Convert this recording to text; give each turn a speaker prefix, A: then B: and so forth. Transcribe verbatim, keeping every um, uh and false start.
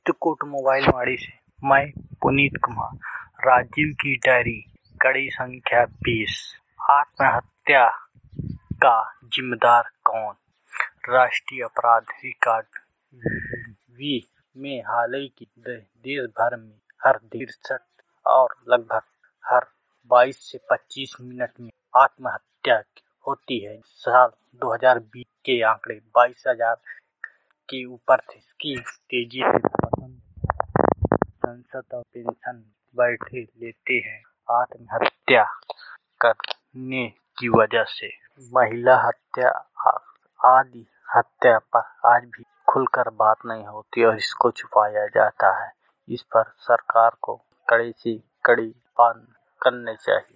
A: Chitrakoot mobile वाड़ी से मैं पुनीत कुमार। राजीव की डायरी कड़ी संख्या बीस। आत्महत्या का जिम्मेदार कौन? राष्ट्रीय अपराध रिकॉर्ड वी में हाल ही की देश भर में हर तिरसठ और लगभग हर बाईस से पच्चीस मिनट में आत्महत्या होती है। साल दो हज़ार बीस के आंकड़े बाईस हज़ार के ऊपर थे। इसकी तेजी से पतन संसद और पेंशन बैठे लेते हैं। आत्महत्या करने की वजह से महिला हत्या आदि हत्या पर आज भी खुलकर बात नहीं होती और इसको छुपाया जाता है। इस पर सरकार को कड़ी से कड़ी पालन करनी चाहिए।